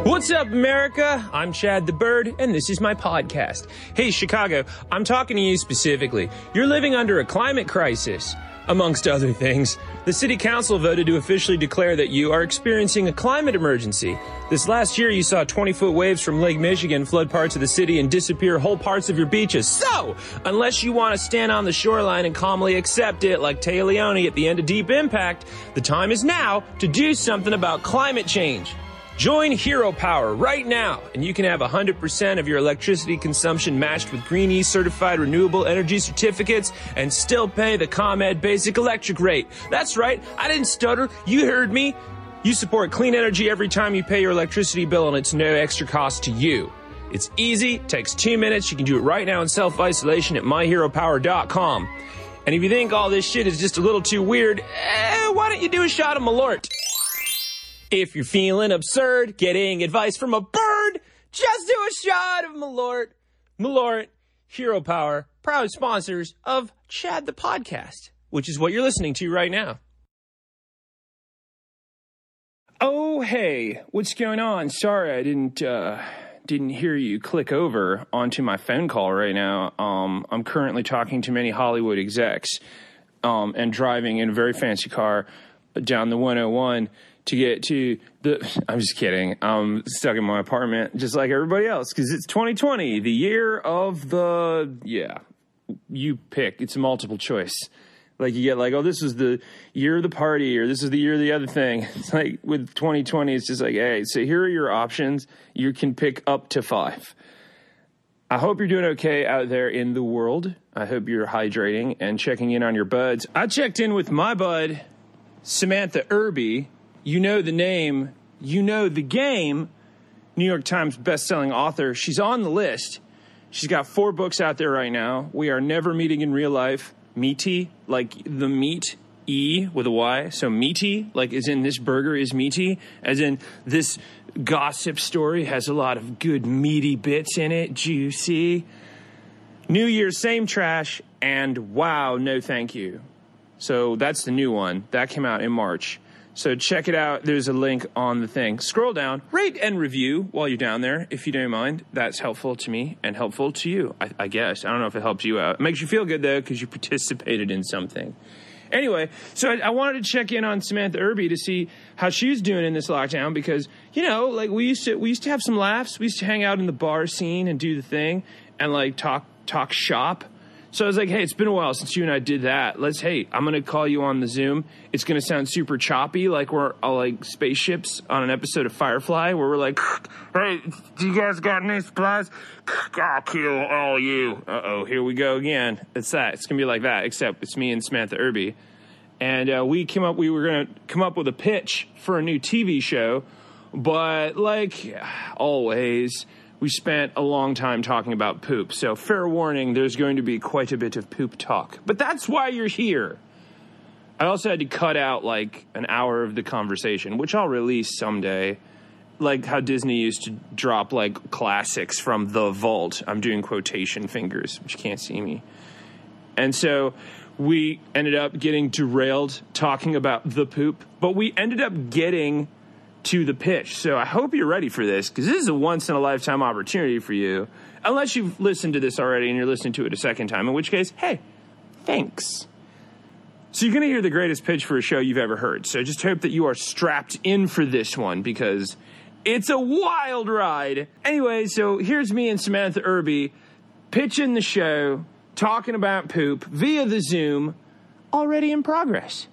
What's up, America? I'm Chad the Bird, and this is my podcast. Hey, Chicago, I'm talking to you specifically. You're living under a climate crisis. Amongst other things, the city council voted to officially declare that you are experiencing a climate emergency. This last year, you saw 20-foot waves from Lake Michigan flood parts of the city and disappear whole parts of your beaches. So, unless you want to stand on the shoreline and calmly accept it like Téa Leoni at the end of Deep Impact, the time is now to do something about climate change. Join Hero Power right now, and you can have 100% of your electricity consumption matched with Green E certified renewable energy certificates and still pay the ComEd basic electric rate. That's right, I didn't stutter, you heard me. You support clean energy every time you pay your electricity bill, and it's no extra cost to you. It's easy, takes 2 minutes, you can do it right now in self-isolation at myheropower.com. And if you think all this shit is just a little too weird, why don't you do a shot of Malort? If you're feeling absurd, getting advice from a bird, just do a shot of Malort. Malort, Hero Power, proud sponsors of Chad the Podcast, which is what you're listening to right now. Oh, hey, what's going on? Sorry, I didn't hear you click over onto my phone call right now. I'm currently talking to many Hollywood execs and driving in a very fancy car down the 101 to get to I'm just kidding. I'm stuck in my apartment just like everybody else because it's 2020, the year of you pick. It's a multiple choice. Like you get like, oh, this is the year of the party or this is the year of the other thing. It's like with 2020, it's just like, hey, so here are your options. You can pick up to 5. I hope you're doing okay out there in the world. I hope you're hydrating and checking in on your buds. I checked in with my bud, Samantha Irby. You know the name, you know the game, New York Times best-selling author. She's on the list. She's got 4 books out there right now. We Are Never Meeting in Real Life. Meaty, like the meat, E with a Y. So meaty, like as in this burger is meaty. As in this gossip story has a lot of good meaty bits in it. Juicy. New Year, same trash. And wow, no thank you. So that's the new one. That came out in March. So check it out. There's a link on the thing. Scroll down, rate and review while you're down there, if you don't mind. That's helpful to me and helpful to you, I guess. I don't know if it helps you out. It makes you feel good, though, because you participated in something. Anyway, so I wanted to check in on Samantha Irby to see how she's doing in this lockdown because, you know, like we used to have some laughs. We used to hang out in the bar scene and do the thing and, like, talk shop. So I was like, hey, it's been a while since you and I did that. I'm going to call you on the Zoom. It's going to sound super choppy, like we're all like spaceships on an episode of Firefly where we're like, hey, do you guys got any supplies? I'll kill all you. Uh-oh, here we go again. It's that. It's going to be like that, except it's me and Samantha Irby. And we were going to come up with a pitch for a new TV show, but like always, we spent a long time talking about poop, so fair warning, there's going to be quite a bit of poop talk. But that's why you're here. I also had to cut out, like, an hour of the conversation, which I'll release someday. Like how Disney used to drop, like, classics from the vault. I'm doing quotation fingers, which you can't see me. And so we ended up getting derailed talking about the poop, but we ended up getting to the pitch. So I hope you're ready for this because this is a once-in-a-lifetime opportunity for you. Unless you've listened to this already and you're listening to it a second time, in which case, hey, thanks. So you're going to hear the greatest pitch for a show you've ever heard. So just hope that you are strapped in for this one because it's a wild ride. Anyway, so here's me and Samantha Irby pitching the show, talking about poop via the Zoom, already in progress.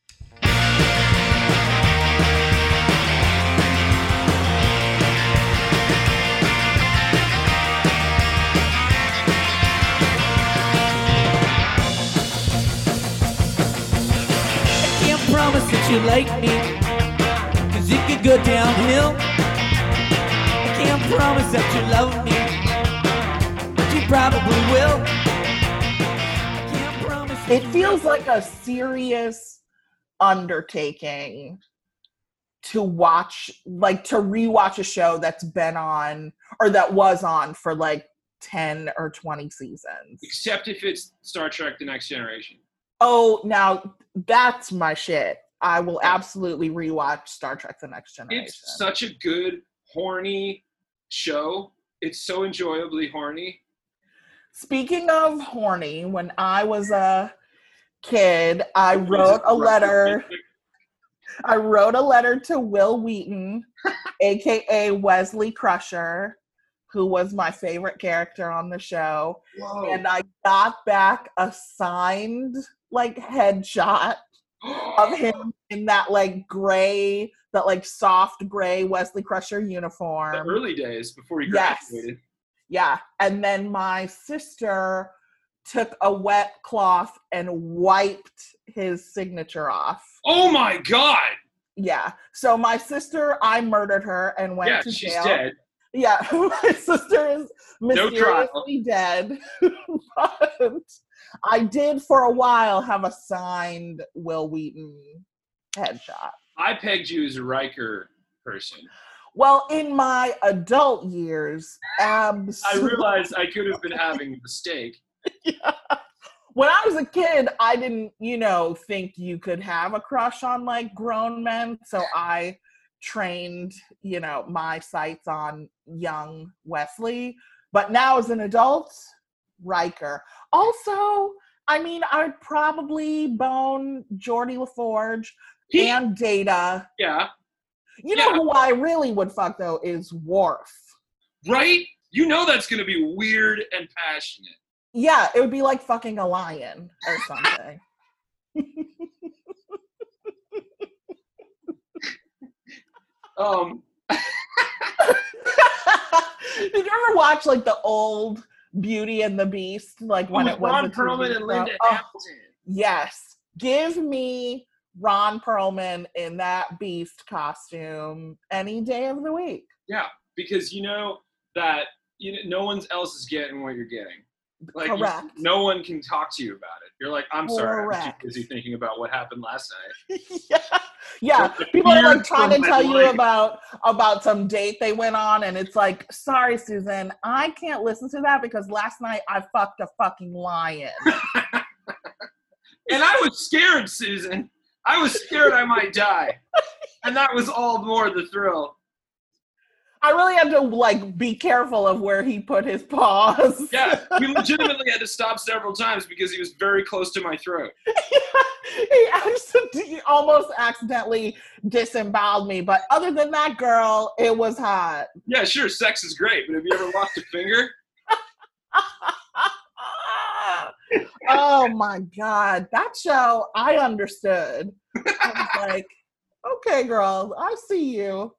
Promise that you like me, 'cause it could go downhill. I can't promise that you love me, but you probably will. I can't promise. It feels like a serious undertaking to watch, like to rewatch a show that's been on or that was on for like 10 or 20 seasons. Except if it's Star Trek The Next Generation. Oh, now that's my shit. I will absolutely rewatch Star Trek The Next Generation. It's such a good horny show. It's so enjoyably horny. Speaking of horny, when I was a kid, I wrote a letter to Will Wheaton, aka Wesley Crusher, who was my favorite character on the show. Whoa. And I got back a signed like headshot of him in that like gray, that like soft gray Wesley Crusher uniform. The early days before he Yes. graduated. Yeah. And then my sister took a wet cloth and wiped his signature off. Oh my God. Yeah. So my sister, I murdered her and went to she's jail. dead. Yeah. My sister is No trial. mysteriously dead. But I did for a while have a signed Will Wheaton headshot. I pegged you as a Riker person. Well, in my adult years, I realized I could have been having a mistake. Yeah. When I was a kid, I didn't, think you could have a crush on like grown men. So I trained, my sights on young Wesley. But now as an adult, Riker. Also, I'd probably bone Geordie LaForge and Data. Yeah. You know who I really would fuck though is Worf. Right? You know that's going to be weird and passionate. Yeah, it would be like fucking a lion or something. Did you ever watch like the old Beauty and the Beast? Like when it was Ron Perlman and Linda Hamilton. Yes. Give me Ron Perlman in that Beast costume any day of the week. Yeah, because you know that no one else is getting what you're getting. Like, correct. No one can talk to you about it. You're like, I'm sorry, Correct. I'm too busy thinking about what happened last night. Yeah. People are like trying to tell you about some date they went on, and it's like, sorry, Susan, I can't listen to that because last night I fucked a fucking lion. And I was scared, Susan. I was scared I might die. And that was all the more the thrill. I really had to like be careful of where he put his paws. Yeah, he legitimately had to stop several times because he was very close to my throat. He almost accidentally disemboweled me, but other than that, girl, it was hot. Yeah, sure, sex is great, but have you ever lost a finger? Oh my God, that show, I understood. I was like, okay, girl, I see you.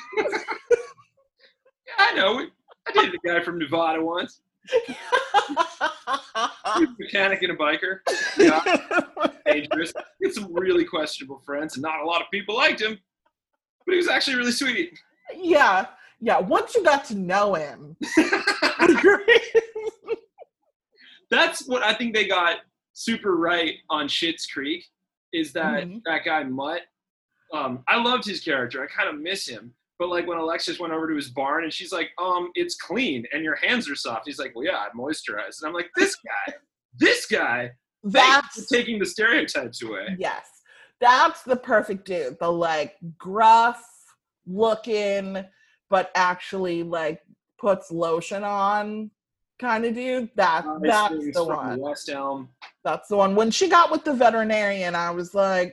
I know. I dated a guy from Nevada once. He was a mechanic and a biker. Yeah. Dangerous. He had some really questionable friends, and not a lot of people liked him. But he was actually really sweet. Yeah. Once you got to know him. That's what I think they got super right on Schitt's Creek, is that that guy Mutt. I loved his character. I kind of miss him. But like when Alexis went over to his barn and she's like, it's clean and your hands are soft. He's like, well, yeah, I moisturized. And I'm like, this guy, that's taking the stereotypes away. Yes. That's the perfect dude. The like gruff looking, but actually like puts lotion on kind of dude. That's the one. West Elm. That's the one. When she got with the veterinarian, I was like,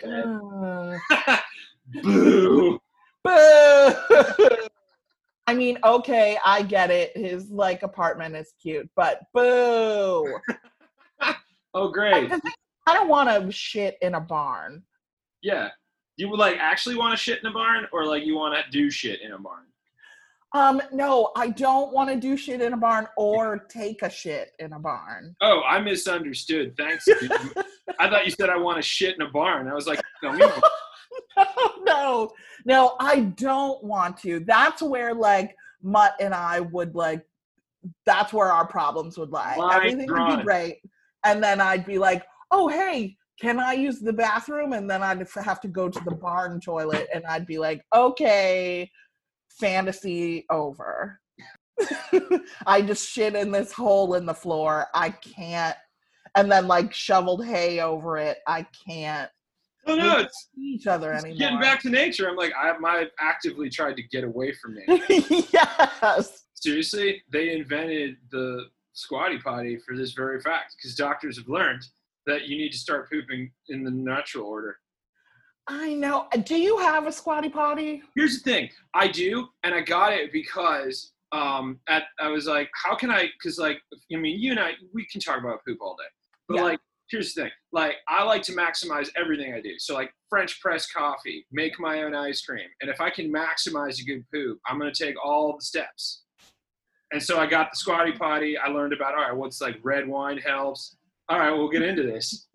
boo. Boo! I mean, okay, I get it. His like apartment is cute, but boo! Oh, great. I don't want to shit in a barn. Yeah. You would like actually want to shit in a barn, or like you want to do shit in a barn? No, I don't want to do shit in a barn or take a shit in a barn. Oh, I misunderstood. Thanks. I thought you said I want to shit in a barn. I was like, No, I don't want to. That's where like Mutt and I would like, that's where our problems would lie. Everything would be great. And then I'd be like, oh, hey, can I use the bathroom? And then I'd have to go to the barn toilet and I'd be like, okay, fantasy over. I just shit in this hole in the floor. I can't. And then like shoveled hay over it. I can't. Oh no, it's see each other It's anymore. getting back to nature. I'm like, I've actively tried to get away from nature. Yes. Seriously, they invented the squatty potty for this very fact, because doctors have learned that you need to start pooping in the natural order. I know. Do you have a squatty potty? Here's the thing, I do, and I got it because I was like, how can I? Because like, I mean, you and I, we can talk about poop all day, but Yeah. like, here's the thing, like, I like to maximize everything I do. So like, French press coffee, make my own ice cream, and if I can maximize a good poop, I'm gonna take all the steps. And so I got the squatty potty. I learned about, all right, what's like red wine helps. All right, we'll get into this.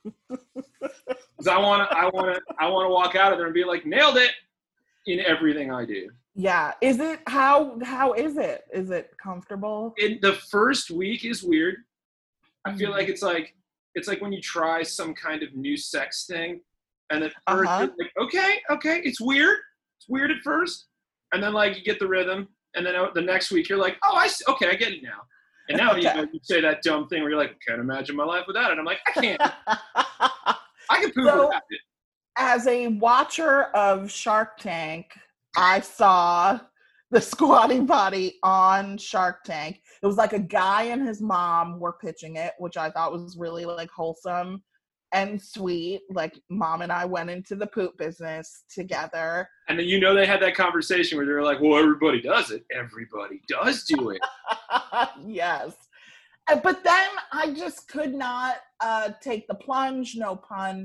Because I want to walk out of there and be like, nailed it in everything I do. Yeah. Is it how is it? Is it comfortable? In the first week is weird. I feel like it's like when you try some kind of new sex thing, and at first you're like, okay, it's weird. It's weird at first, and then like you get the rhythm, and then the next week you're like, oh, I get it now. And now you say that dumb thing where you're like, can't imagine my life without it. I'm like, I can't. I can poop without it. As a watcher of Shark Tank, I saw the squatty potty on Shark Tank. It was like a guy and his mom were pitching it, which I thought was really like wholesome and sweet. Like, mom and I went into the poop business together. And then they had that conversation where they were like, well, everybody does it. Everybody does do it. Yes. But then I just could not take the plunge, no pun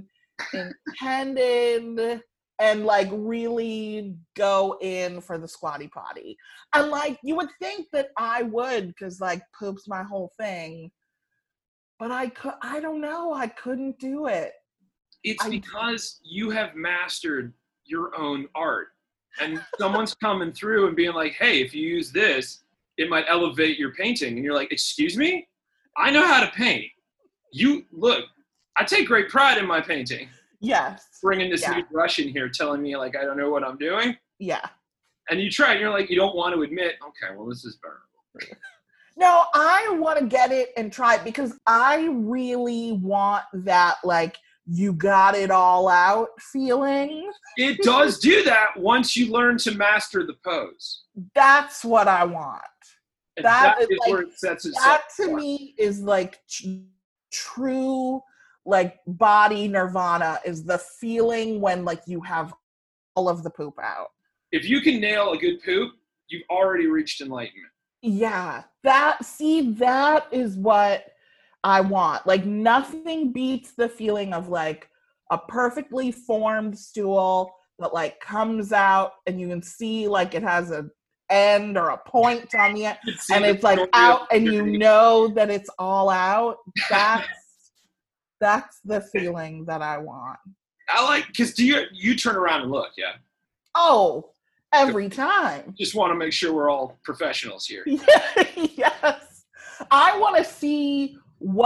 intended, and like really go in for the squatty potty. And like, you would think that I would, because like poop's my whole thing. But I don't know, I couldn't do it. It's because you have mastered your own art. And someone's coming through and being like, hey, if you use this, it might elevate your painting. And you're like, excuse me? I know how to paint. Look, I take great pride in my painting. Yes. Bringing this new brush in here, telling me like I don't know what I'm doing. Yeah. And you try, and you're like, you don't want to admit, okay, well, this is better. No, I want to get it and try it, because I really want that, like, you got it all out feeling. It does do that once you learn to master the pose. That's what I want. And that is like, where it sets itself that to apart. me is like true, like, body nirvana, is the feeling when like you have all of the poop out. If you can nail a good poop, you've already reached enlightenment. Yeah, that is what I want. Like, nothing beats the feeling of like a perfectly formed stool that like comes out and you can see like it has an end or a point on the end, and it's like out, and you know that it's all out. That's the feeling that I want. I like, because you turn around and look, yeah? Oh, every time. Just want to make sure we're all professionals here. Yes. I want to see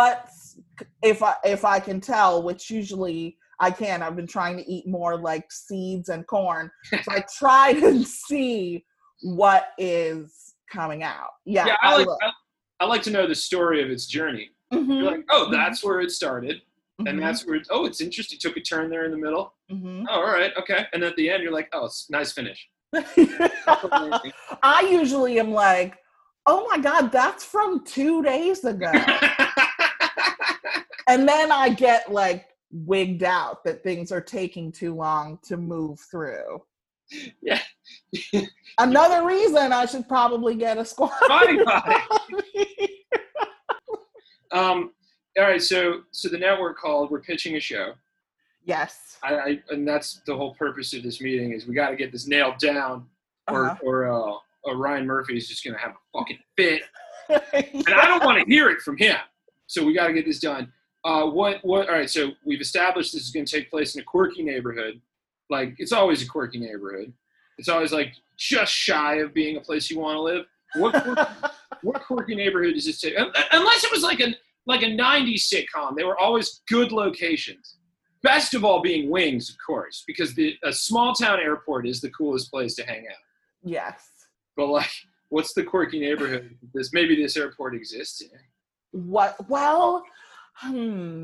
if I can tell, which usually I can. I've been trying to eat more like seeds and corn. So I try to see what is coming out. Yeah, I like to know the story of its journey. Mm-hmm. You're like, oh, that's where it started. Mm-hmm. And that's where, it's interesting. Took a turn there in the middle. Mm-hmm. Oh, all right, okay. And at the end, you're like, oh, it's nice finish. I usually am like, oh my God, that's from 2 days ago. And then I get like wigged out that things are taking too long to move through. Yeah. Another reason I should probably get a squatty potty. All right, so the network called. We're pitching a show. Yes. And that's the whole purpose of this meeting, is we got to get this nailed down, or Ryan Murphy is just gonna have a fucking fit, and I don't want to hear it from him. So we got to get this done. All right, so we've established this is going to take place in a quirky neighborhood. Like, it's always a quirky neighborhood. It's always like just shy of being a place you want to live. What quirky neighborhood does this take? Unless it was like a 90s sitcom. They were always good locations. Best of all being Wings, of course, because a small town airport is the coolest place to hang out. Yes. But like, what's the quirky neighborhood maybe this airport exists in? What? Well, I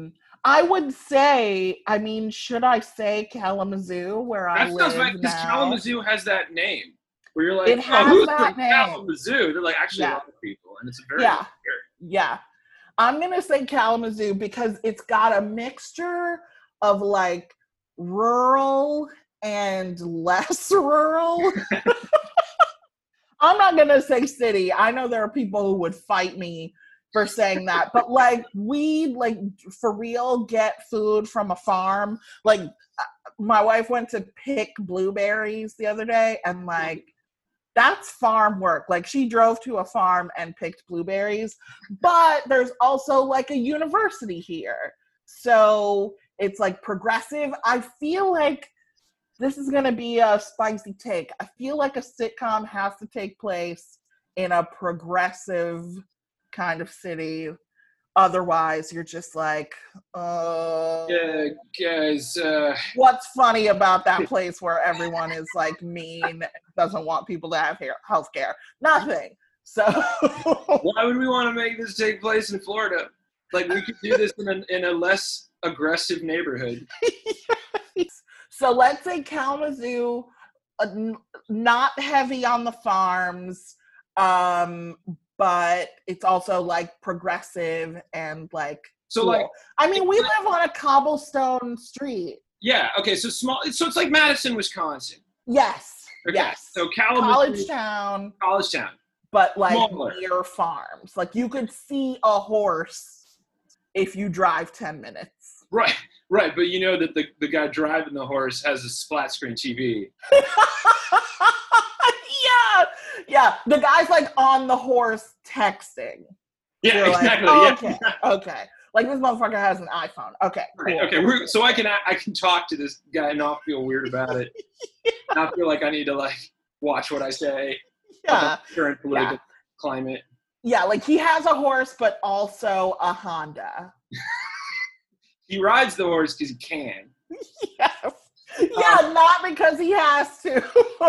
I would say, I mean, should I say Kalamazoo, where I live right, because now? Kalamazoo has that name where you're like, It has who's that from name. Kalamazoo? They're like, actually, a lot of people, and it's a very Yeah. weird. Yeah. I'm going to say Kalamazoo because it's got a mixture of like rural and less rural. I'm not going to say city. I know there are people who would fight me for saying that, but like we like for real get food from a farm. Like my wife went to pick blueberries the other day, and like that's farm work. Like she drove to a farm and picked blueberries, but there's also like a university here. So it's like progressive. I feel like this is going to be a spicy take. I feel like a sitcom has to take place in a progressive kind of city. Otherwise, you're just like, Yeah, guys. what's funny about that place where everyone is like mean and doesn't want people to have health care? Nothing. So Why would we want to make this take place in Florida? Like we could do this in a less aggressive neighborhood. So let's say Kalamazoo, not heavy on the farms, but it's also like progressive and like So cool. like, I mean, we live on a cobblestone street. yeah, okay, so small. So it's like Madison, Wisconsin. Yes. Okay, Yes. so Kalamazoo, College town, but like smaller. near farms. Like you could see a horse if you drive 10 minutes. Right, but you know that the guy driving the horse has a flat screen TV. Yeah. The guy's like on the horse texting. Yeah, You're exactly. Like, yeah. Okay. Like this motherfucker has an iPhone. Okay. Cool. Okay. So I can talk to this guy and not feel weird about it. Not feel like I need to like watch what I say. Yeah. About the current political climate. Yeah, like he has a horse, but also a Honda. He rides the horse because he can. Yes. Yeah, not because he has to.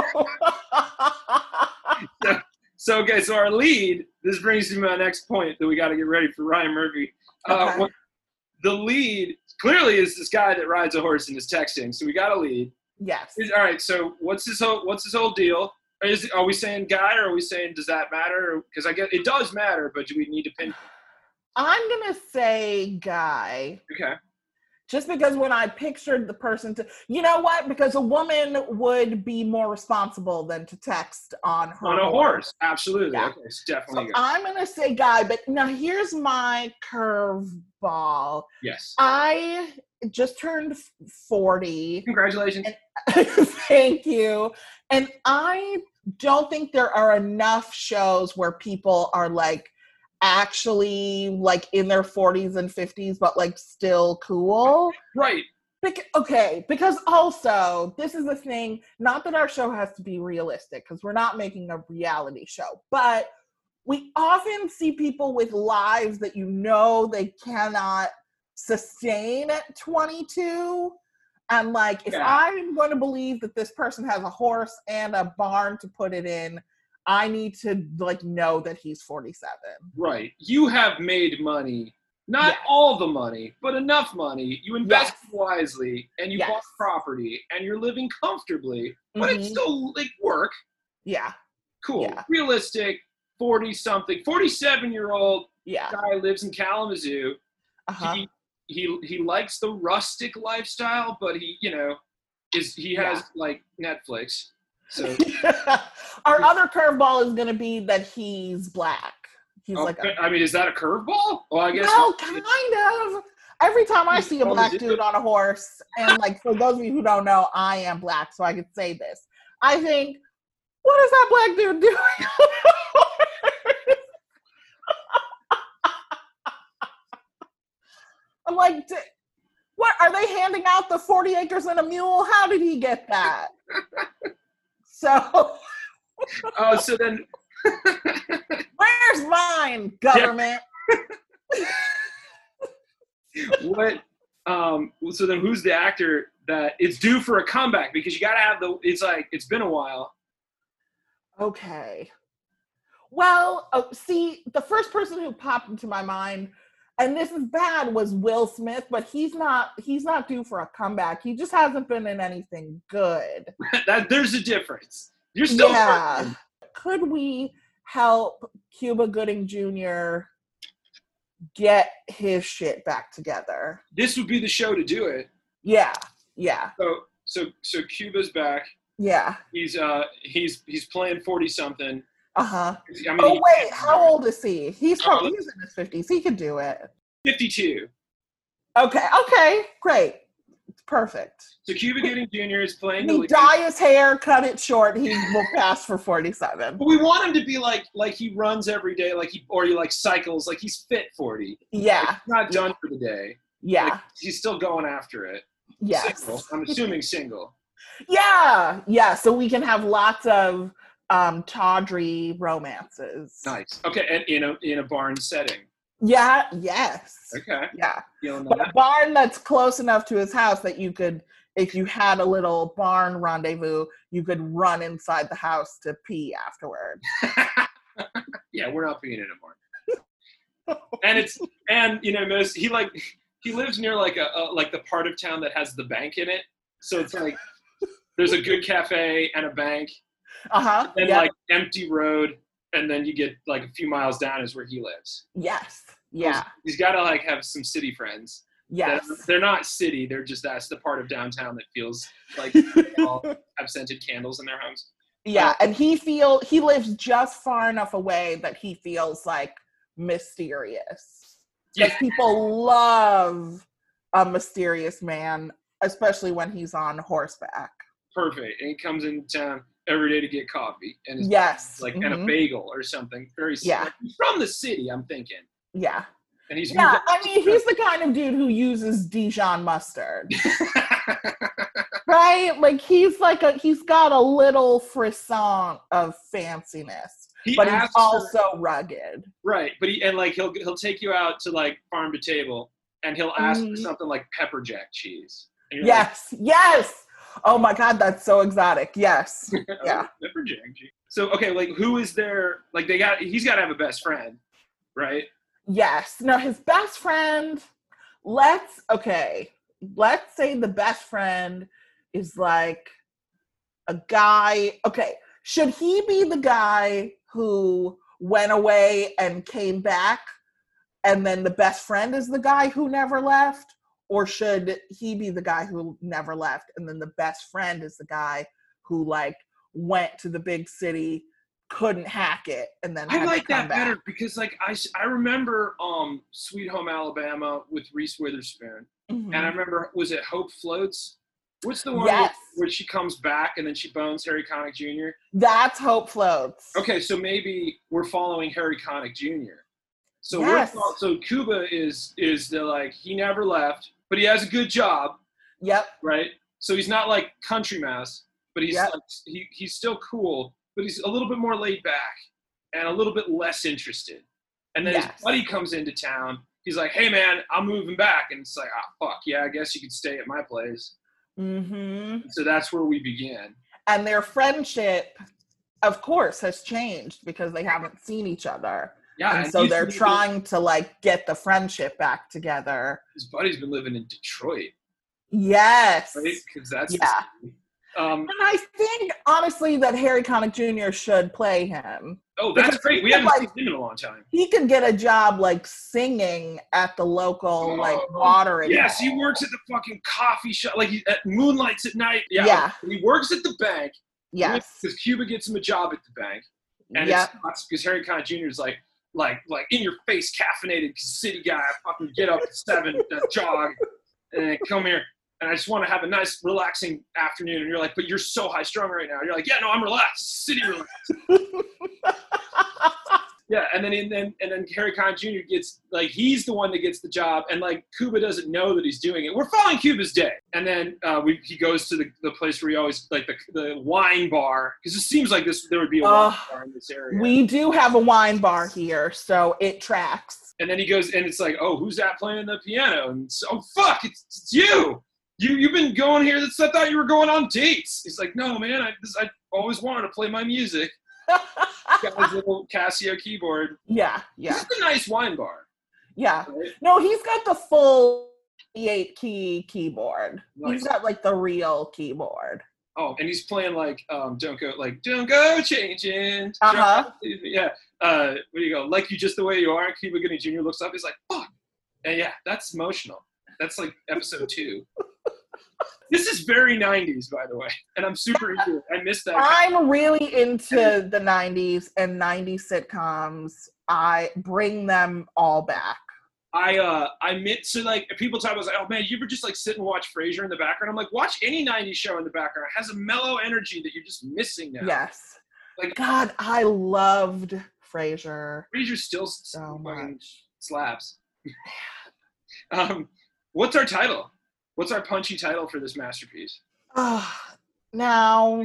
So our lead, this brings me to my next point that we got to get ready for Ryan Murphy. Okay. The lead clearly is this guy that rides a horse and is texting. So we got a lead. Yes. All right. So what's his whole deal? Are we saying guy or are we saying does that matter? Because I guess it does matter, but do we need to pin? I'm going to say guy. Okay. Just because when I pictured the person you know what? Because a woman would be more responsible than to text on her On a horse. Absolutely. Yeah. Okay. It's definitely so I'm going to say guy, but now here's my curveball. Yes. I just turned 40. Congratulations. Thank you. And I don't think there are enough shows where people are like actually like in their 40s and 50s, but like still cool. Right. Because also, this is the thing, not that our show has to be realistic, because we're not making a reality show, but we often see people with lives that you know they cannot sustain at 22. And like, if I'm going to believe that this person has a horse and a barn to put it in, I need to like know that he's 47. Right. You have made money, not all the money, but enough money. You invest wisely and you bought property and you're living comfortably, but it's still like work. Yeah. Cool. Yeah. Realistic, 40-something, 47-year-old guy lives in Kalamazoo. Uh-huh. He likes the rustic lifestyle, but he has like Netflix. So our other curveball is going to be that he's black. He's is that a curveball? Well, I guess. No, kind of. Every time I see a black dude on a horse, and like for those of you who don't know, I am black, so I could say this. I think, what is that black dude doing? I'm like, what are they handing out the 40 acres and a mule? How did he get that? So. So then. Where's mine, government? What? So then, who's the actor that it's due for a comeback? Because you got to have it's been a while. Okay. Well, see, the first person who popped into my mind, and this is bad, was Will Smith, but he's not due for a comeback. He just hasn't been in anything good. There's a difference. You're still yeah. Could we help Cuba Gooding Jr. get his shit back together? This would be the show to do it. Yeah. So Cuba's back. Yeah. He's playing 40-something. Uh-huh. I mean, wait, how old is he? He's in his 50s. He could do it. 52. Okay, great. Perfect. So Cuba Gooding Jr. is playing He dye his hair, cut it short, he will pass for 47. But we want him to be like he runs every day, he cycles, like he's fit 40. Yeah. Like he's not done for the day. Yeah. Like he's still going after it. Yes. Single. I'm assuming single. Yeah. So we can have lots of tawdry romances. Nice. Okay, and in a barn setting. Yeah. Yes. Okay. Yeah. But a barn that's close enough to his house that you could, if you had a little barn rendezvous, you could run inside the house to pee afterward. Yeah, we're not peeing in a barn. He lives near the part of town that has the bank in it. So it's like there's a good cafe and a bank. Uh-huh. And empty road, and then you get a few miles down is where he lives. Yes. Yeah. He's got to have some city friends. Yes. They're not city. They're just, that's the part of downtown that feels like they all have scented candles in their homes. Yeah. And he lives just far enough away that he feels mysterious. Because people love a mysterious man, especially when he's on horseback. Perfect. And he comes into town every day to get coffee and and a bagel or something. Very yeah. He's from the city, I'm thinking. Yeah. And he's he's the kind of dude who uses Dijon mustard. Right? He's got a little frisson of fanciness. But he's also rugged. Right. But he'll take you out to farm to table and he'll ask for something like pepper jack cheese. Yes. Oh my God, that's so exotic. Yes. Yeah. Pepper jack cheese. So who is there? He's got to have a best friend, right? Yes. No, his best friend. Let's say the best friend is a guy. Okay, should he be the guy who went away and came back, and then the best friend is the guy who never left? Or should he be the guy who never left, and then the best friend is the guy who went to the big city, couldn't hack it, and then had to come back? Better because I remember Sweet Home Alabama with Reese Witherspoon, and I remember, was it Hope Floats? What's the one where she comes back and then she bones Harry Connick Jr.? That's Hope Floats. Okay, so maybe we're following Harry Connick Jr. So so Cuba is he never left, but he has a good job. Yep. Right? So he's not country mouse, but he's he's still cool, but he's a little bit more laid back and a little bit less interested. And then his buddy comes into town. He's like, "Hey man, I'm moving back." And it's like, "Oh fuck, yeah, I guess you could stay at my place." Mm-hmm. So that's where we begin. And their friendship, of course, has changed because they haven't seen each other. Yeah, and so they're trying to get the friendship back together. His buddy's been living in Detroit. Yes. Right? Because that's and I think honestly that Harry Connick Jr. should play him. Oh, that's great. We haven't seen him in a long time. He could get a job singing at the local watering. Yes, he works at the fucking coffee shop. At Moonlights at Night. Yeah. He works at the bank. Yes. Because Cuba gets him a job at the bank. And it's because Harry Connick Jr. is like in your face, caffeinated city guy. I fucking get up at 7, jog, and come here. And I just want to have a nice, relaxing afternoon. And you're like, but you're so high strung right now. You're like, yeah, no, I'm relaxed. City relaxed. Yeah, and then Harry Connick Jr. gets he's the one that gets the job, and Cuba doesn't know that he's doing it. We're following Cuba's day, and then he goes to the place where he always the wine bar, because it seems like there would be a wine bar in this area. We do have a wine bar here, so it tracks. And then he goes, and it's oh, who's that playing the piano? And it's, oh fuck, it's you. You've been going here. I thought you were going on dates. He's like, no man, I always wanted to play my music. Got his little Casio keyboard. Yeah. It's a nice wine bar. Yeah. Right? No, he's got the full 8-key keyboard. Nice. He's got like the real keyboard. Oh, and he's playing like don't go changing. Uh-huh. Yeah. Where you go? Like You Just the Way You Are. Cuba Gooding Jr. looks up. He's like, fuck. And yeah, that's emotional. That's like episode 2. This is very 90s, by the way, and I'm super into it. I missed that. I'm really into the 90s and 90s sitcoms. I bring them all back. I admit, so like people talk about like, oh man, you ever just like sit and watch Frasier in the background? I'm like, watch any 90s show in the background. It has a mellow energy that you're just missing now. Yes. Like, God, I loved Frasier Frasier still so fucking much. slaps. What's our title? What's our punchy title for this masterpiece? Now,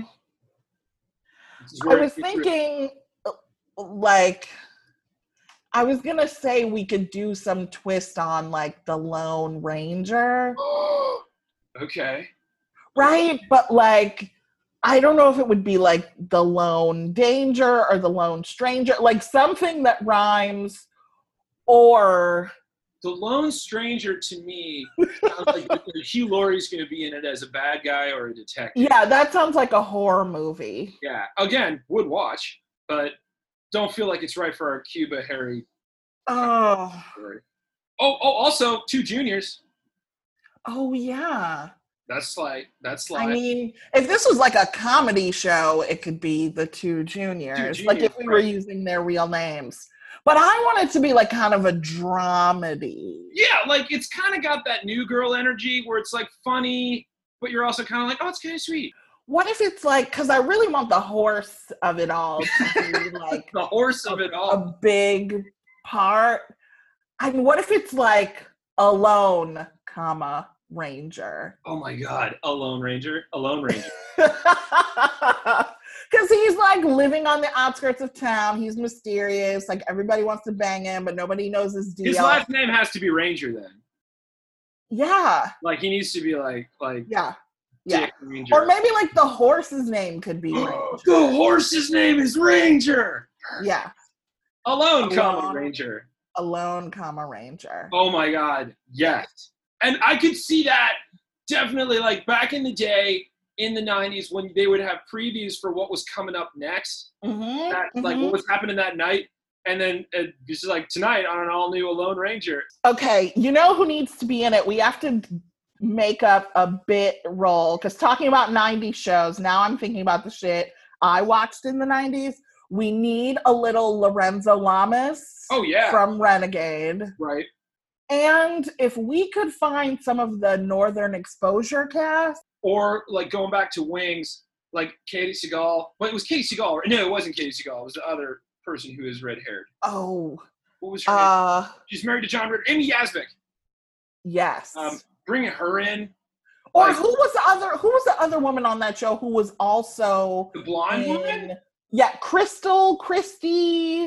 I was thinking, like, I was gonna say we could do some twist on like the Lone Ranger. Okay. Right? But like, I don't know if it would be like the Lone Danger or the Lone Stranger, like something that rhymes, or The Lone Stranger to me sounds like Hugh Laurie's going to be in it as a bad guy or a detective. yeah, that sounds like a horror movie. Yeah. Again, would watch, but don't feel like it's right for our Cuba Harry Oh. story. Oh, also 2 juniors. Oh yeah. That's like I mean, if this was like a comedy show, it could be the 2 juniors. Like if we were using their real names. But I want it to be like kind of a dramedy. Yeah, like it's kind of got that New Girl energy where it's like funny, but you're also kind of like, oh, it's kind of sweet. What if it's like, because I really want the horse of it all to be like The horse of it all. a big part. I mean, what if it's like Alone, Ranger? Oh my God, a Lone Ranger. Because he's like living on the outskirts of town. He's mysterious. Like everybody wants to bang him, but nobody knows his deal. His last name has to be Ranger then. Yeah. Like he needs to be like Yeah. Yeah. Dick Ranger. Or maybe like the horse's name could be Ranger. The horse's name is Ranger. Yeah. Alone, Alone. Ranger. Alone, Ranger. Oh my God, yes. And I could see that definitely like back in the day in the 90s when they would have previews for what was coming up next. Like what was happening that night. And then this is like tonight on an all new Alone Ranger. Okay, you know who needs to be in it? We have to make up a bit role, because talking about 90s shows, now I'm thinking about the shit I watched in the 90s. We need a little Lorenzo Lamas. Oh, yeah. From Renegade. Right. And if we could find some of the Northern Exposure cast. Or like going back to Wings, like Katie Seagal. Well, it was Katie Seagal. No, it wasn't Katie Seagal. It was the other person who is red-haired. Oh. What was her name? She's married to John Ritter. Amy Yazbek. Yes. Bringing her in. Or like, who was the other woman on that show who was also the blonde woman? Yeah, Christy.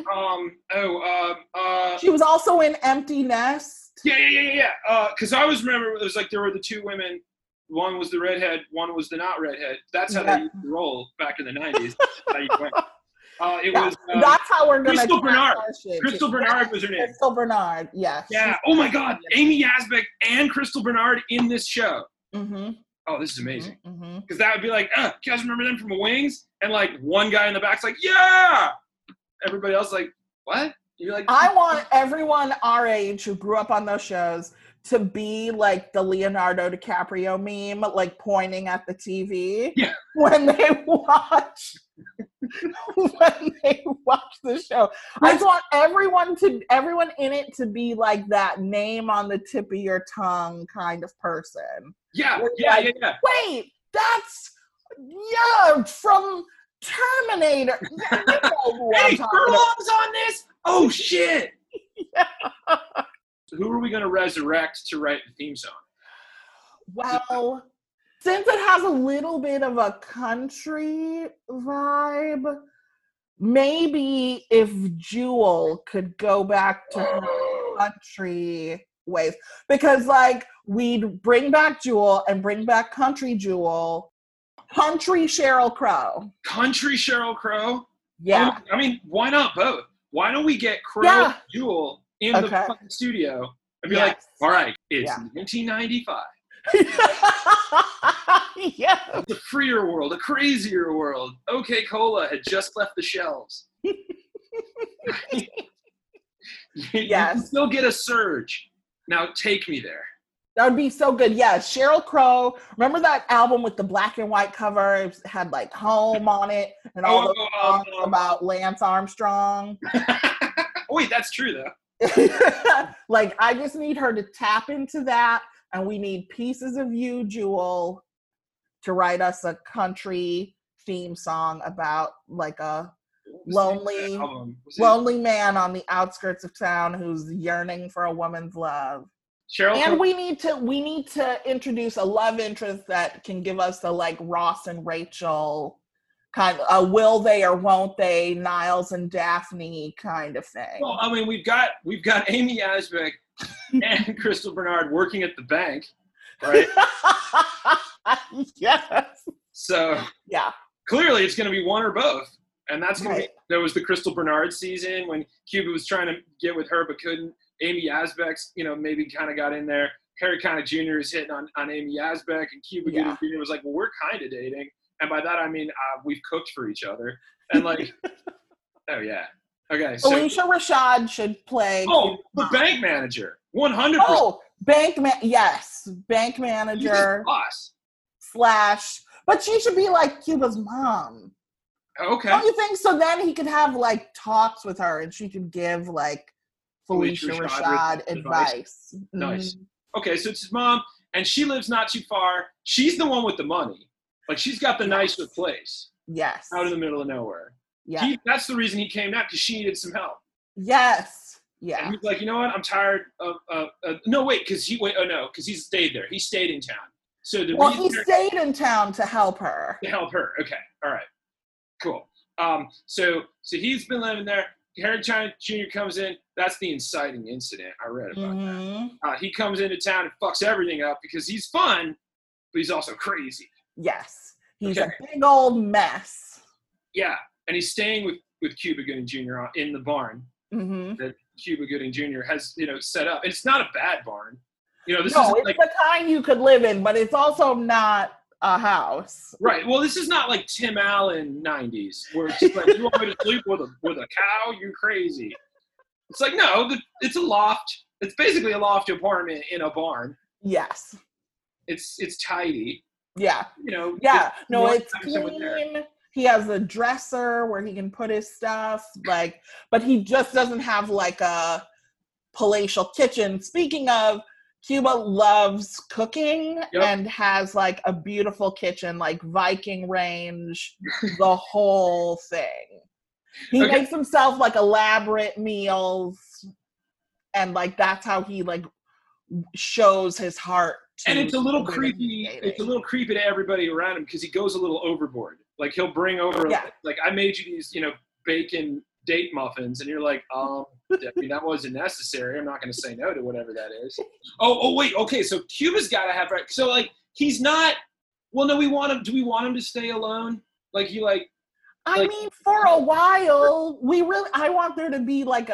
She was also in Empty Nest. Yeah. Because I always remember it was like there were the 2 women. One was the redhead, one was the not redhead. That's how they used to roll back in the 90s. That's how you went. That's how we're going to Crystal Bernard. Crystal Bernard was her name. Crystal Bernard, yes. Yeah. Oh my God. Amy Yazbek and Crystal Bernard in this show. Mm-hmm. Oh, this is amazing. Because that would be like, you guys remember them from Wings? And like one guy in the back's like, yeah. Everybody else like, what? You're like, I want everyone our age who grew up on those shows to be like the Leonardo DiCaprio meme, like pointing at the TV when they watch the show. I just want everyone in it to be like that name on the tip of your tongue kind of person. Yeah. Wait, that's from Terminator. Hey, Furlong's on this? Oh shit. Yeah. Who are we going to resurrect to write the theme song? Well, since it has a little bit of a country vibe, maybe if Jewel could go back to her country ways. Because, like, we'd bring back Jewel and bring back country Jewel. Country Sheryl Crow. Country Sheryl Crow? Yeah. I mean, why not both? Why don't we get Crow and Jewel in the fucking studio and be like, all right, it's 1995. Yeah. It's a freer world, a crazier world. OK Cola had just left the shelves. You can still get a surge. Now take me there. That would be so good. Yeah, Sheryl Crow. Remember that album with the black and white cover? It had like Home on it and all those songs about Lance Armstrong. Wait, that's true though. Like, I just need her to tap into that, and we need Pieces of You, Jewel, to write us a country theme song about like a lonely man on the outskirts of town who's yearning for a woman's love. And we need to introduce a love interest that can give us the like Ross and Rachel kind of a will they or won't they, Niles and Daphne kind of thing. Well, I mean, we've got Amy Asbeck and Crystal Bernard working at the bank, right? Yes. So yeah, clearly it's going to be one or both, and that's going to be. There was the Crystal Bernard season when Cuba was trying to get with her but couldn't. Amy Asbeck's, maybe kind of got in there. Harry Connick Jr. is hitting on Amy Asbeck, and Cuba Gooding Jr. was like, well, we're kind of dating. And by that, I mean, we've cooked for each other. And like, oh, yeah. Okay. So, Alicia Rashad should play. Oh, the bank manager. 100%. Oh, bank manager. Boss. But she should be like Cuba's mom. Okay. Don't you think? So then he could have like talks with her and she could give like Felicia Rashad advice. Nice. Okay, so it's his mom, and she lives not too far. She's the one with the money. Like, she's got the nicer place. Yes. Out in the middle of nowhere. Yeah. That's the reason he came down, because she needed some help. Yes. Yeah. And he's like, you know what? I'm tired of because he stayed there. He stayed in town. So he stayed in town to help her. To help her. Okay. All right. Cool. So he's been living there. Harry Connick Jr. comes in. That's the inciting incident. I read about that. He comes into town and fucks everything up because he's fun, but he's also crazy. Yes. He's a big old mess. Yeah. And he's staying with Cuba Gooding Jr. in the barn that Cuba Gooding Jr. has, set up. And it's not a bad barn. It's the kind you could live in, but it's also not a house. Right. Well, this is not like Tim Allen 90s where it's like, you want me to sleep with a cow? You're crazy. It's like, no, it's a loft. It's basically a loft apartment in a barn. Yes. It's tidy. Yeah. Yeah. No, it's clean. He has a dresser where he can put his stuff, but he just doesn't have like a palatial kitchen. Speaking of, Cuba loves cooking and has like a beautiful kitchen, like Viking range, the whole thing. He makes himself like elaborate meals, and like that's how he like shows his heart. And it's a little creepy. It's a little creepy to everybody around him because he goes a little overboard. Like he'll bring over like, I made you these, bacon date muffins, and you're like, that wasn't necessary. I'm not going to say no to whatever that is. Oh, wait. Okay. So Cuba's got to have, right. So like, he's not, well, no, do we want him to stay alone? Like he like, I mean, for a while, I want there to be like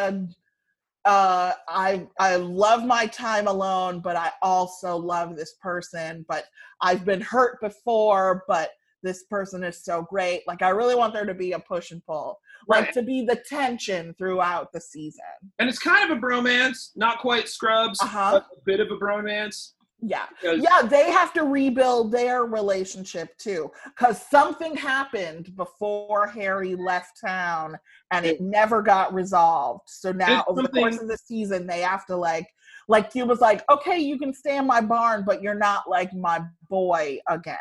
I love my time alone, but I also love this person, but I've been hurt before, but this person is so great. Like, I really want there to be a push and pull, like to be the tension throughout the season. And it's kind of a bromance, not quite Scrubs, but a bit of a bromance. Yeah. Yeah, they have to rebuild their relationship too, because something happened before Harry left town and it never got resolved. So now over the course of the season, they have to like Cuba's like, okay, you can stay in my barn, but you're not like my boy again.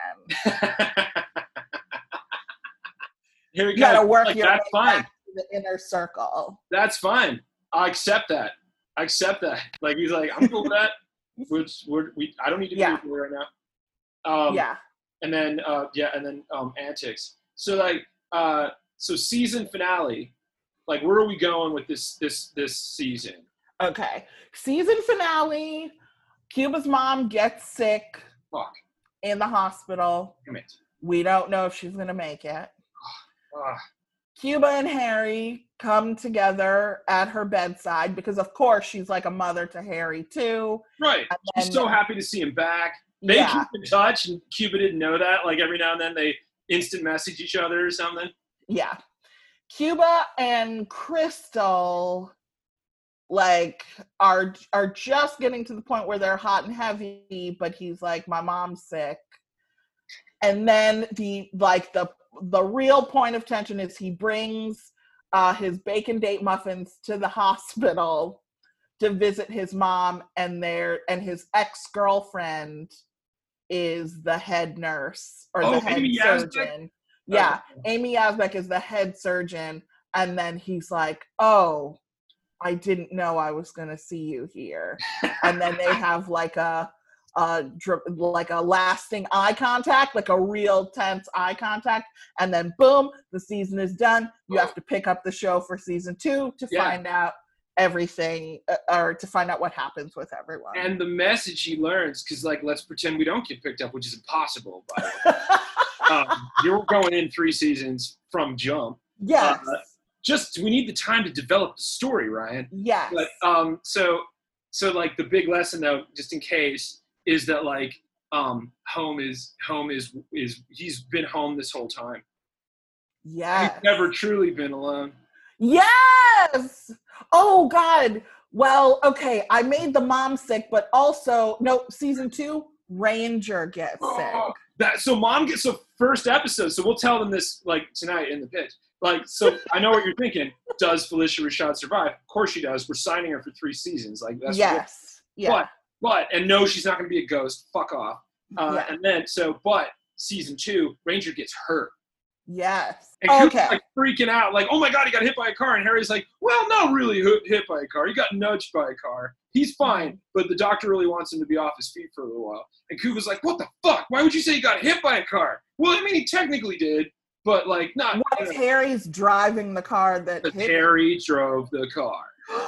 Harry, you gotta work your way back to the inner circle. That's fine. I accept that. Like he's like, I'm cool with that. I don't need to be with you right now. And then antics. So like so season finale, like where are we going with this season? Okay. Season finale, Cuba's mom gets sick in the hospital. Damn it. We don't know if she's gonna make it. Cuba and Harry come together at her bedside because, of course, she's like a mother to Harry, too. Right. She's so happy to see him back. They keep in touch, and Cuba didn't know that. Like, every now and then they instant message each other or something. Yeah. Cuba and Crystal, like, are just getting to the point where they're hot and heavy, but he's like, my mom's sick. And then the real point of tension is he brings his bacon date muffins to the hospital to visit his mom, and his ex-girlfriend is the head nurse or the head surgeon. Yeah, Amy Yazbek is the head surgeon, and then he's like, "Oh, I didn't know I was gonna see you here." And then they have like a lasting eye contact, like a real tense eye contact, and then boom, the season is done. You have to pick up the show for season 2 to find out everything, or to find out what happens with everyone. And the message he learns, because like, let's pretend we don't get picked up, which is impossible, by the way. You're going in 3 seasons from jump. Yes. We need the time to develop the story, Ryan. Yes. But so like the big lesson though, just in case, is that like home is he's been home this whole time. Yes. He's never truly been alone. Yes. Oh God. Well, okay, I made the mom sick, but also season 2, Ranger gets sick. So mom gets the first episode, so we'll tell them this like tonight in the pitch. Like, so I know what you're thinking. Does Phylicia Rashad survive? Of course she does. We're signing her for 3 seasons. Like, that's But no, she's not going to be a ghost. Fuck off. And then but season 2, Ranger gets hurt. Yes. And Cooper's like freaking out, like, oh my God, he got hit by a car. And Harry's like, well, not really hit by a car. He got nudged by a car. He's fine, but the doctor really wants him to be off his feet for a little while. And Cooper's like, what the fuck? Why would you say he got hit by a car? Well, I mean, he technically did, but like, not. What if Harry's driving the car that hit Harry drove the car.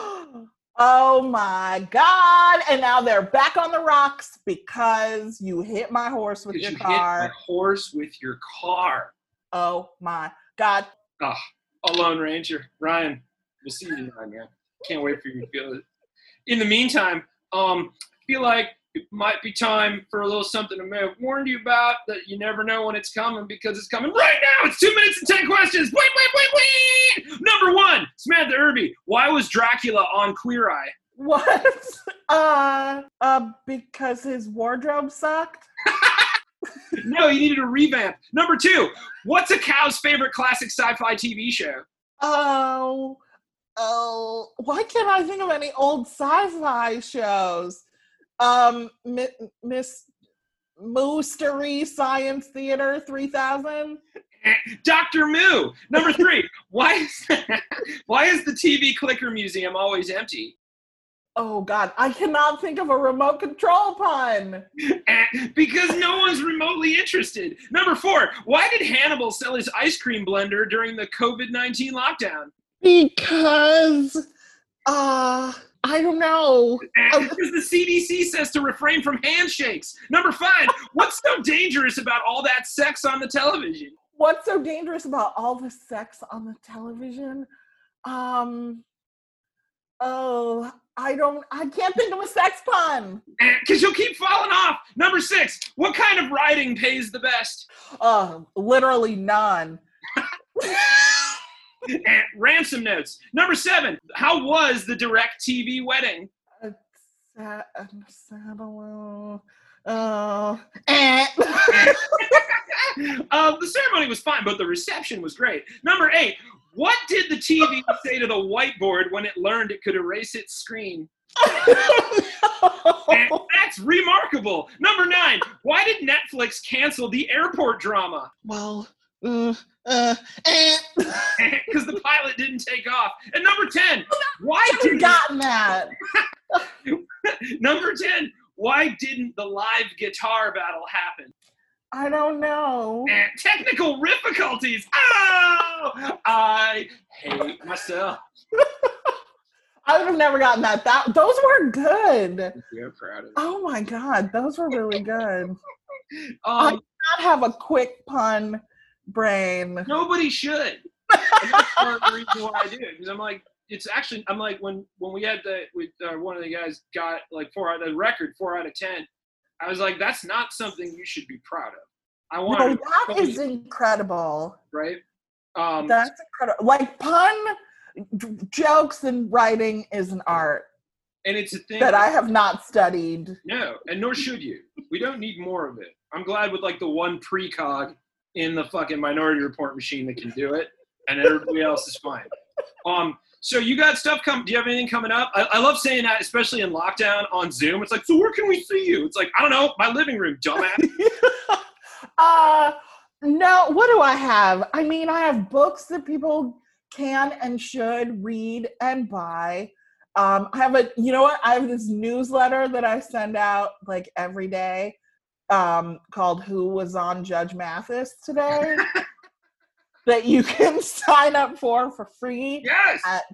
Oh my God. And now they're back on the rocks because you hit my horse with your car. Hit my horse with your car. Oh my God. Lone Ranger. Ryan, we'll see you tonight, man. Can't wait for you to feel it. In the meantime, I feel like it might be time for a little something I may have warned you about that you never know when it's coming because it's coming right now. It's 2 minutes and 10 questions. Wait. Number 1, Samantha Irby. Why was Dracula on Queer Eye? What? Because his wardrobe sucked? No, he needed a revamp. Number 2, what's a cow's favorite classic sci-fi TV show? Oh, why can't I think of any old sci-fi shows? Miss Moostery Science Theater 3000? Dr. Moo. Number 3, why is the TV Clicker Museum always empty? Oh God, I cannot think of a remote control pun. Because no one's remotely interested. Number 4, why did Hannibal sell his ice cream blender during the COVID-19 lockdown? Because, I don't know. Because the CDC says to refrain from handshakes. Number 5, what's so dangerous about all that sex on the television? What's so dangerous about all the sex on the television? I can't think of a sex pun. Because you'll keep falling off. Number 6, what kind of writing pays the best? Literally none. Ransom notes. Number 7, how was the DirecTV wedding? The ceremony was fine, but the reception was great. Number 8, what did the TV say to the whiteboard when it learned it could erase its screen? That's remarkable. Number 9, why did Netflix cancel the airport drama? Well, because the pilot didn't take off. And number 10, why didn't gotten that? Number 10, why didn't the live guitar battle happen? I don't know. Technical difficulties. Oh, I hate myself. I would have never gotten that. Those were good. Yeah, proud of it. Oh my God, those were really good. I do not have a quick pun brain. Nobody should. And that's part of the reason why I do it, because I'm like, it's actually, I'm like, when we had one of the guys got like 4 out of 10, I was like, that's not something you should be proud of. I want that is incredible. Right? That's incredible. Like pun jokes and writing is an art. And it's a thing that I have not studied. No, and nor should you. We don't need more of it. I'm glad with like the one precog in the fucking Minority Report machine that can do it, and everybody else is fine. So you got stuff coming. Do you have anything coming up? I love saying that, especially in lockdown on Zoom. It's like, so where can we see you? It's like, I don't know, my living room, dumbass. No, what do I have? I mean, I have books that people can and should read and buy. I have I have this newsletter that I send out like every day called Who Was on Judge Mathis Today that you can sign up for free at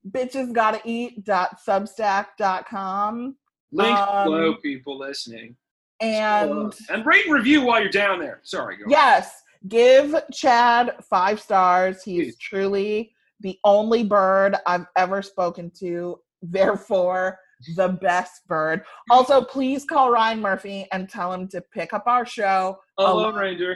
bitchesgottaeat.substack.com. Link below, people listening. And rate and review while you're down there. Sorry, go on. Yes, give Chad 5 stars. He's truly the only bird I've ever spoken to. Therefore, the best bird. Also, please call Ryan Murphy and tell him to pick up our show. Hello, Ranger.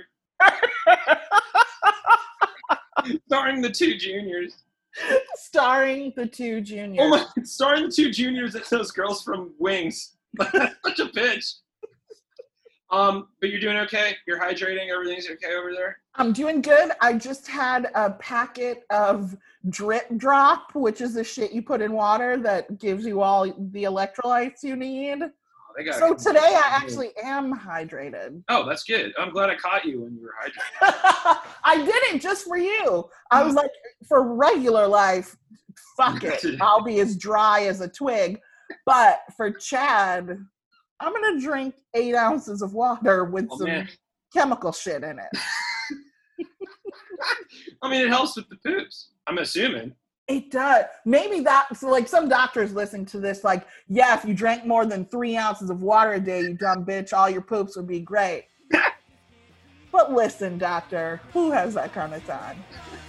Starring the 2 juniors. Starring the 2 juniors. Oh my! Starring the 2 juniors and those girls from Wings. Such a bitch. But you're doing okay? You're hydrating? Everything's okay over there? I'm doing good. I just had a packet of Drip Drop, which is the shit you put in water that gives you all the electrolytes you need. So today I actually am hydrated. Oh, that's good. I'm glad I caught you when you were hydrated. I did it just for you. I was like, for regular life, fuck it. I'll be as dry as a twig. But for Chad, I'm going to drink 8 ounces of water with some chemical shit in it. I mean, it helps with the poops, I'm assuming. It does. Maybe so like some doctors listening to this, like, yeah, if you drank more than 3 ounces of water a day, you dumb bitch, all your poops would be great. But listen, doctor, who has that kind of time?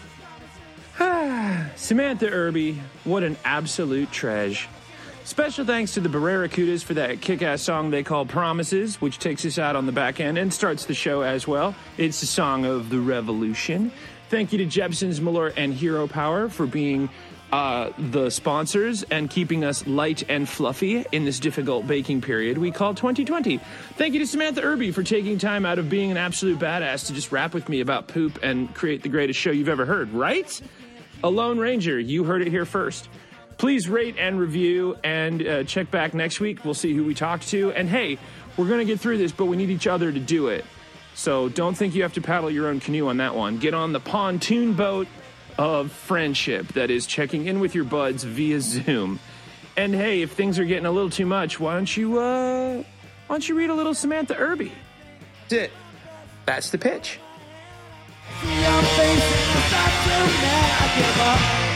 Samantha Irby, what an absolute treasure. Special thanks to the Barracudas for that kick-ass song they call Promises, which takes us out on the back end and starts the show as well. It's the song of the revolution. Thank you to Jepson's, Mueller, and Hero Power for being the sponsors and keeping us light and fluffy in this difficult baking period we call 2020. Thank you to Samantha Irby for taking time out of being an absolute badass to just rap with me about poop and create the greatest show you've ever heard, right? A Lone Ranger, you heard it here first. Please rate and review and check back next week. We'll see who we talk to. And hey, we're going to get through this, but we need each other to do it. So don't think you have to paddle your own canoe on that one. Get on the pontoon boat of friendship that is checking in with your buds via Zoom. And hey, if things are getting a little too much, why don't you read a little Samantha Irby? That's it. That's the pitch. See your face and it's not too mad. I give up.